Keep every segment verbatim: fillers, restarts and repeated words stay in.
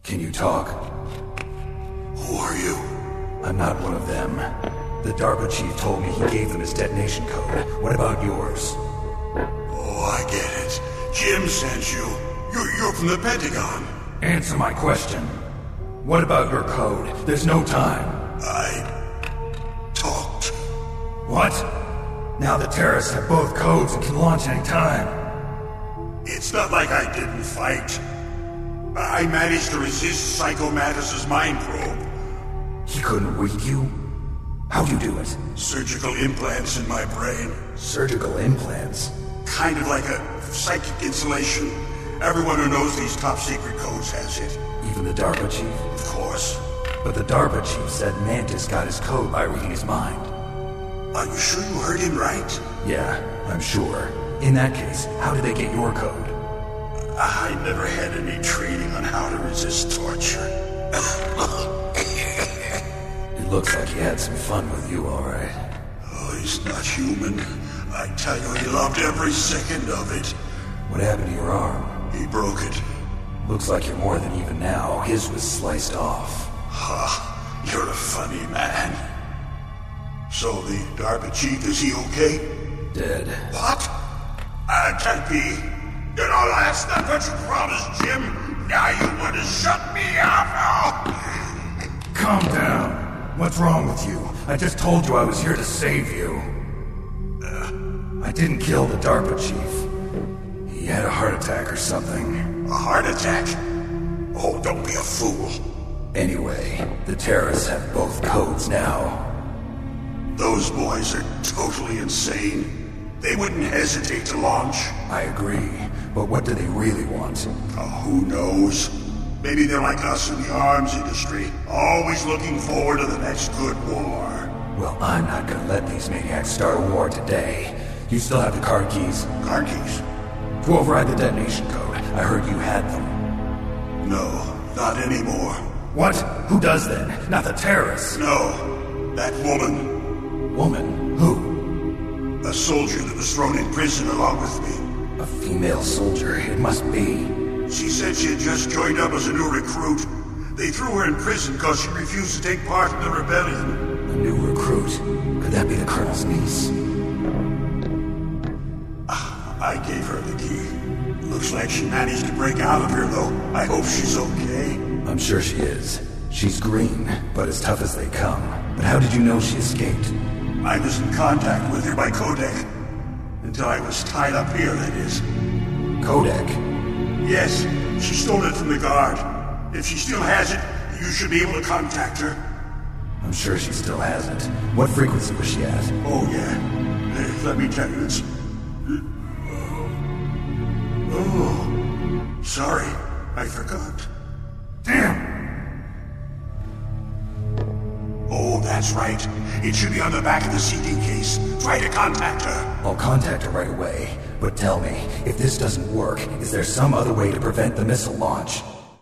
Can you talk? Who are you? I'm not one of them. The DARPA chief told me he gave them his detonation code. What about yours? Oh, I get it. Jim sent you. You're, you're from the Pentagon. Answer my question. What about your code? There's no time. I... talked. What? Now the terrorists have both codes and can launch any time. It's not like I didn't fight. I managed to resist Psycho Mattis's mind probe. He couldn't read you? How'd you do it? Surgical implants in my brain. Surgical implants? Kind of like a psychic insulation. Everyone who knows these top-secret codes has it. Even the DARPA chief? Of course. But the DARPA chief said Mantis got his code by reading his mind. Are you sure you heard him right? Yeah, I'm sure. In that case, how did they get your code? I never had any training on how to resist torture. It looks like he had some fun with you, all right. Oh, he's not human. I tell you, he loved every second of it. What happened to your arm? He broke it. Looks like you're more than even now. His was sliced off. Ha, you're a funny man. So the DARPA chief, is he okay? Dead. What? Uh, can't be. You know, that's not what you promised, Jim. Now you want to shut me off. Oh. Calm down. What's wrong with you? I just told you I was here to save you. Uh, I didn't kill the DARPA chief. He had a heart attack or something. A heart attack? Oh, don't be a fool. Anyway, the terrorists have both codes now. Those boys are totally insane. They wouldn't hesitate to launch. I agree, but what do they really want? Oh, who knows? Maybe they're like us in the arms industry, always looking forward to the next good war. Well, I'm not gonna let these maniacs start a war today. You still have the car keys? Car keys? To override the detonation code. I heard you had them. No, not anymore. What? Who does then? Not the terrorists? No, that woman. Woman? Who? A soldier that was thrown in prison along with me. A female soldier, it must be. She said she had just joined up as a new recruit. They threw her in prison because she refused to take part in the rebellion. A new recruit? Could that be the Colonel's niece? I gave her the key. Looks like she managed to break out of here, though. I hope she's okay. I'm sure she is. She's green, but as tough as they come. But how did you know she escaped? I was in contact with her by codec. Until I was tied up here, that is. Codec? Yes, she stole it from the guard. If she still has it, you should be able to contact her. I'm sure she still has it. What frequency was she at? Oh, yeah. Hey, let me tell you, it's... Oh, sorry. I forgot. Damn! Oh, that's right. It should be on the back of the C D case. Try to contact her. I'll contact her right away. But tell me, if this doesn't work, is there some other way to prevent the missile launch?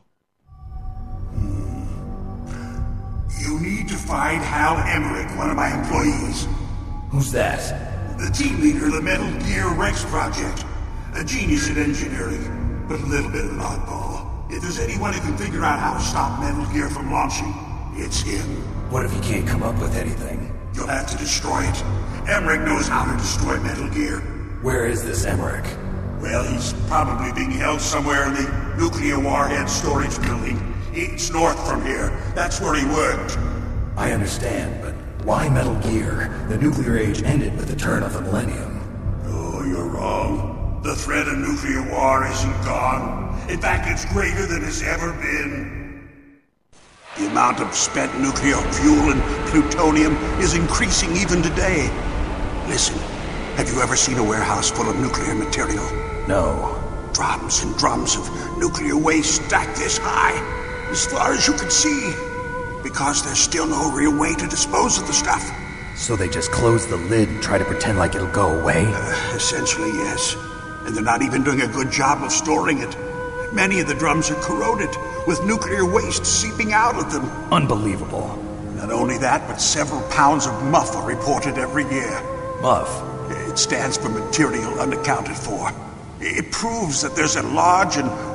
Hmm. You need to find Hal Emmerich, one of my employees. Who's that? The team leader of the Metal Gear Rex project. A genius in engineering, but a little bit of an oddball. If there's anyone who can figure out how to stop Metal Gear from launching, it's him. What if he can't come up with anything? You'll have to destroy it. Emmerich knows how to destroy Metal Gear. Where is this Emmerich? Well, he's probably being held somewhere in the nuclear warhead storage building. It's north from here. That's where he worked. I understand, but why Metal Gear? The nuclear age ended with the turn of the millennium. Oh, you're wrong. The threat of nuclear war isn't gone. In fact, it's greater than it's ever been. The amount of spent nuclear fuel and plutonium is increasing even today. Listen, have you ever seen a warehouse full of nuclear material? No. Drums and drums of nuclear waste stacked this high, as far as you can see. Because there's still no real way to dispose of the stuff. So they just close the lid and try to pretend like it'll go away? Uh, essentially, yes. And they're not even doing a good job of storing it. Many of the drums are corroded, with nuclear waste seeping out of them. Unbelievable. Not only that, but several pounds of muff are reported every year. Muff? It stands for material unaccounted for. It proves that there's a large and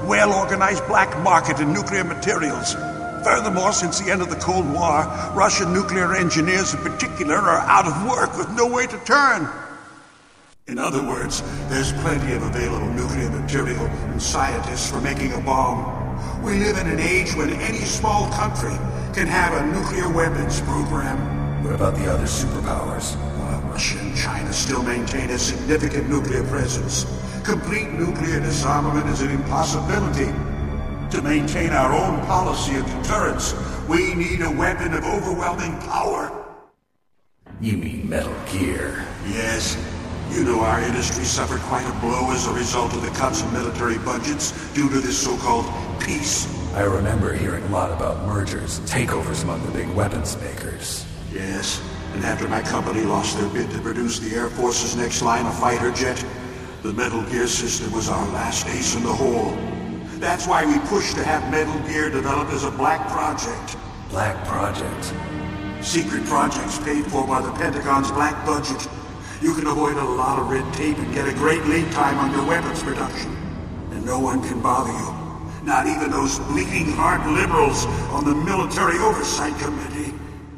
well-organized black market in nuclear materials. Furthermore, since the end of the Cold War, Russian nuclear engineers in particular are out of work with no way to turn. In other words, there's plenty of available nuclear material and scientists for making a bomb. We live in an age when any small country can have a nuclear weapons program. What about the other superpowers? Uh, Russia and China still maintain a significant nuclear presence. Complete nuclear disarmament is an impossibility. To maintain our own policy of deterrence, we need a weapon of overwhelming power. You mean Metal Gear? Yes. You know our industry suffered quite a blow as a result of the cuts in military budgets due to this so-called peace. I remember hearing a lot about mergers and takeovers among the big weapons makers. Yes, and after my company lost their bid to produce the Air Force's next line of fighter jet, the Metal Gear system was our last ace in the hole. That's why we pushed to have Metal Gear developed as a black project. Black project? Secret projects paid for by the Pentagon's black budget. You can avoid a lot of red tape and get a great lead time on your weapons production. And no one can bother you. Not even those bleeding heart liberals on the Military Oversight Committee.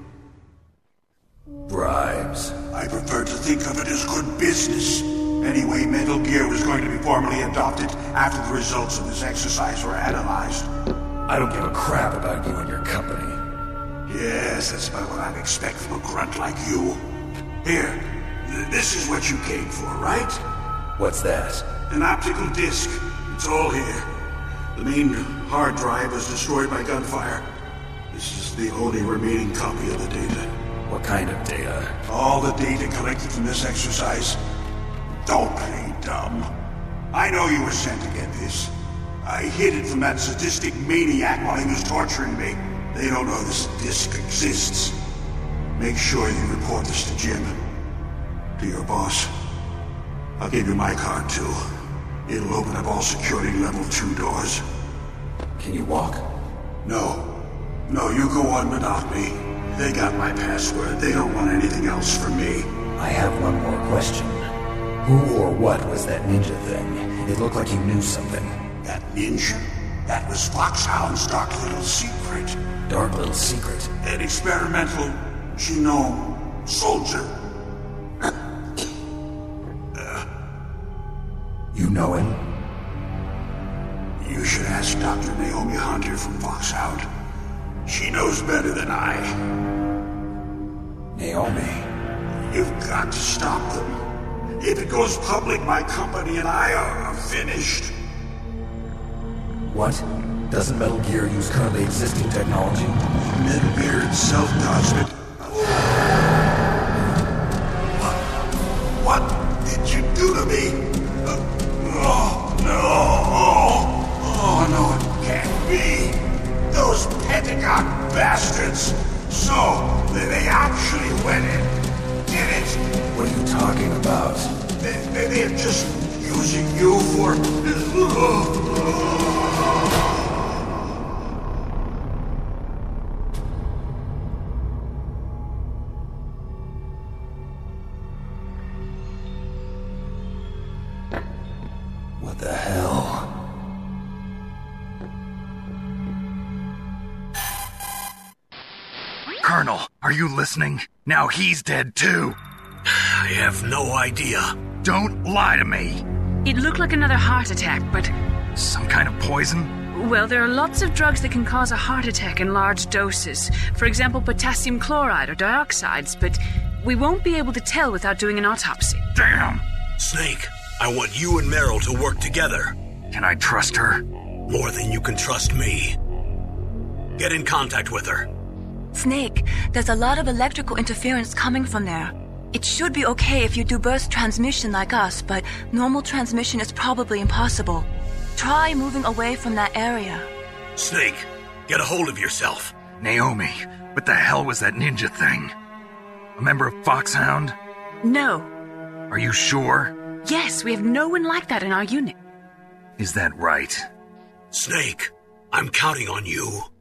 Bribes. I prefer to think of it as good business. Anyway, Metal Gear was going to be formally adopted after the results of this exercise were analyzed. I don't give a crap about you and your company. Yes, that's about what I'd expect from a grunt like you. Here, th- this is what you came for, right? What's that? An optical disc. It's all here. The main hard drive was destroyed by gunfire. This is the only remaining copy of the data. What kind of data? All the data collected from this exercise. Don't play dumb. I know you were sent to get this. I hid it from that sadistic maniac while he was torturing me. They don't know this disc exists. Make sure you report this to Jim. To your boss. I'll give you my card, too. It'll open up all security level two doors. Can you walk? No. No, you go on without me. They got my password. They don't want anything else from me. I have one more question. Who or what was that ninja thing? It looked like you knew something. That ninja? That was Foxhound's dark little secret. Dark little secret? An experimental genome soldier. uh, you know him? You should ask Doctor Naomi Hunter from Foxhound. She knows better than I. Naomi? You've got to stop them. If it goes public, my company and I are finished. What? Doesn't Metal Gear use currently existing technology? Metal Gear itself does it. What? What did you do to me? Uh, oh, no. Oh, oh, no, it can't be. Those Pentagon bastards. So, they, they actually went in. Did it? What are you talking about? They, they, they're just using you for... What the hell? Colonel, are you listening? Now he's dead too. I have no idea. Don't lie to me. It looked like another heart attack, but... Some kind of poison? Well, there are lots of drugs that can cause a heart attack in large doses. For example, potassium chloride or dioxides, but we won't be able to tell without doing an autopsy. Damn! Snake, I want you and Meryl to work together. Can I trust her? More than you can trust me. Get in contact with her. Snake, there's a lot of electrical interference coming from there. It should be okay if you do burst transmission like us, but normal transmission is probably impossible. Try moving away from that area. Snake, get a hold of yourself. Naomi, what the hell was that ninja thing? A member of Foxhound? No. Are you sure? Yes, we have no one like that in our unit. Is that right? Snake, I'm counting on you.